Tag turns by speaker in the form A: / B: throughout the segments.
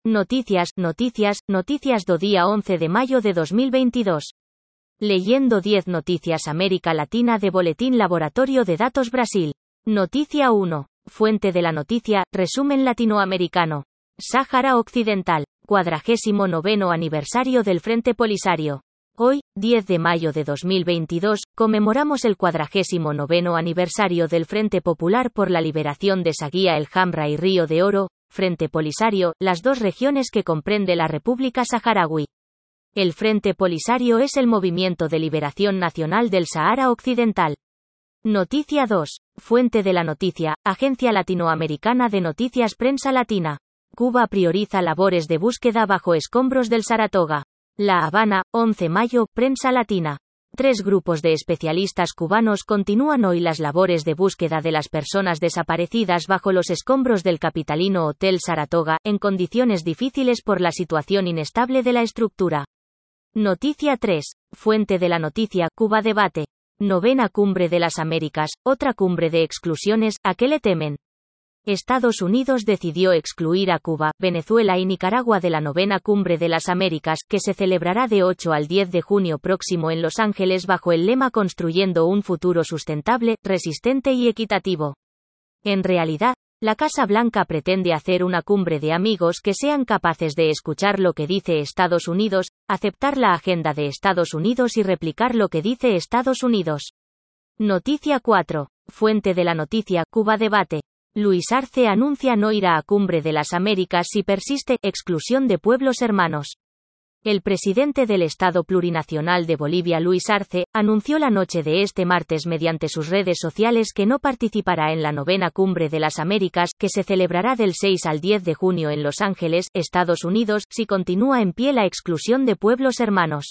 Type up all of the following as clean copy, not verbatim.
A: Noticias do día 11 de mayo de 2022. Leyendo 10 noticias América Latina de Boletín Laboratorio de Datos Brasil. Noticia 1. Fuente de la noticia, resumen latinoamericano. Sáhara Occidental. 49º aniversario del Frente Polisario. Hoy, 10 de mayo de 2022, conmemoramos el 49º aniversario del Frente Popular por la Liberación de Saguía el Hamra y Río de Oro, Frente Polisario, las dos regiones que comprende la República Saharaui. El Frente Polisario es el movimiento de liberación nacional del Sahara Occidental. Noticia 2. Fuente de la noticia, Agencia Latinoamericana de Noticias Prensa Latina. Cuba prioriza labores de búsqueda bajo escombros del Saratoga. La Habana, 11 mayo, Prensa Latina. 3 grupos de especialistas cubanos continúan hoy las labores de búsqueda de las personas desaparecidas bajo los escombros del capitalino Hotel Saratoga, en condiciones difíciles por la situación inestable de la estructura. Noticia 3. Fuente de la noticia, Cuba debate. 9ª Cumbre de las Américas, otra cumbre de exclusiones, ¿a qué le temen? Estados Unidos decidió excluir a Cuba, Venezuela y Nicaragua de la 9ª Cumbre de las Américas, que se celebrará de 8 al 10 de junio próximo en Los Ángeles bajo el lema Construyendo un futuro sustentable, resistente y equitativo. En realidad, la Casa Blanca pretende hacer una cumbre de amigos que sean capaces de escuchar lo que dice Estados Unidos, aceptar la agenda de Estados Unidos y replicar lo que dice Estados Unidos. Noticia 4. Fuente de la noticia, Cuba debate. Luis Arce anuncia no ir a Cumbre de las Américas si persiste exclusión de pueblos hermanos. El presidente del Estado Plurinacional de Bolivia, Luis Arce, anunció la noche de este martes mediante sus redes sociales que no participará en la 9ª Cumbre de las Américas, que se celebrará del 6 al 10 de junio en Los Ángeles, Estados Unidos, si continúa en pie la exclusión de pueblos hermanos.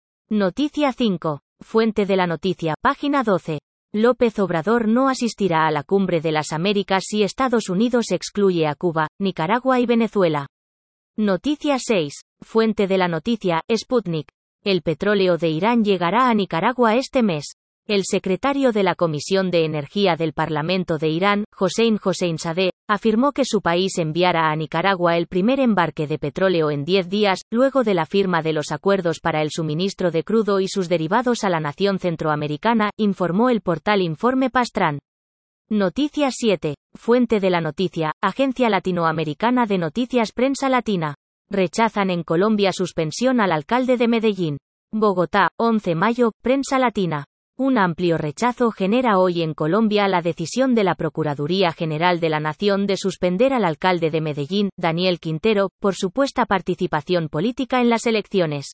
A: Noticia 5. Fuente de la noticia, página 12. López Obrador no asistirá a la Cumbre de las Américas si Estados Unidos excluye a Cuba, Nicaragua y Venezuela. Noticia 6. Fuente de la noticia, Sputnik. El petróleo de Irán llegará a Nicaragua este mes. El secretario de la Comisión de Energía del Parlamento de Irán, Hossein Sadeh, afirmó que su país enviará a Nicaragua el primer embarque de petróleo en 10 días, luego de la firma de los acuerdos para el suministro de crudo y sus derivados a la nación centroamericana, informó el portal Informe Pastrán. Noticia 7. Fuente de la noticia, Agencia Latinoamericana de Noticias Prensa Latina. Rechazan en Colombia suspensión al alcalde de Medellín. Bogotá, 11 mayo, Prensa Latina. Un amplio rechazo genera hoy en Colombia la decisión de la Procuraduría General de la Nación de suspender al alcalde de Medellín, Daniel Quintero, por supuesta participación política en las elecciones.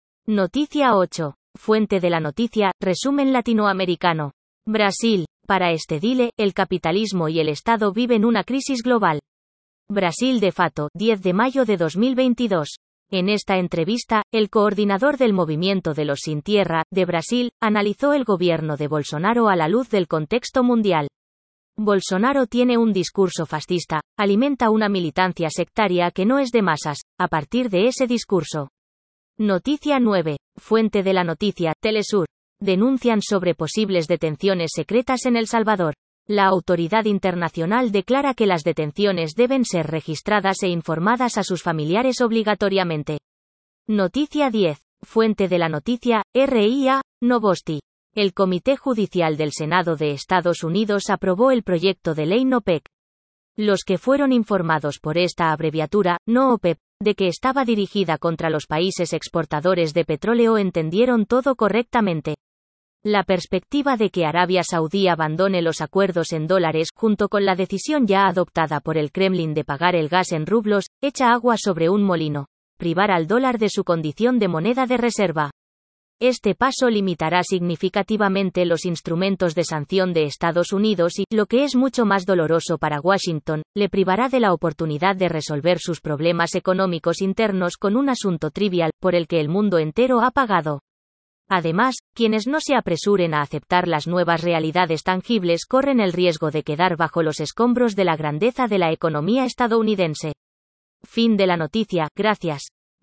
A: Noticia 8. Fuente de la noticia, resumen latinoamericano. Brasil. Para Estedile, el capitalismo y el Estado viven una crisis global. Brasil de Fato, 10 de mayo de 2022. En esta entrevista, el coordinador del Movimiento de los Sin Tierra, de Brasil, analizó el gobierno de Bolsonaro a la luz del contexto mundial. Bolsonaro tiene un discurso fascista, alimenta una militancia sectaria que no es de masas, a partir de ese discurso. Noticia 9. Fuente de la noticia, Telesur. Denuncian sobre posibles detenciones secretas en El Salvador. La autoridad internacional declara que las detenciones deben ser registradas e informadas a sus familiares obligatoriamente. Noticia 10. Fuente de la noticia, RIA, Novosti. El Comité Judicial del Senado de Estados Unidos aprobó el proyecto de ley NOPEC. Los que fueron informados por esta abreviatura, NOOPEP, de que estaba dirigida contra los países exportadores de petróleo entendieron todo correctamente. La perspectiva de que Arabia Saudí abandone los acuerdos en dólares, junto con la decisión ya adoptada por el Kremlin de pagar el gas en rublos, echa agua sobre un molino. Privar al dólar de su condición de moneda de reserva. Este paso limitará significativamente los instrumentos de sanción de Estados Unidos y, lo que es mucho más doloroso para Washington, le privará de la oportunidad de resolver sus problemas económicos internos con un asunto trivial, por el que el mundo entero ha pagado. Además, quienes no se apresuren a aceptar las nuevas realidades tangibles corren el riesgo de quedar bajo los escombros de la grandeza de la economía estadounidense. Fin de la noticia, gracias.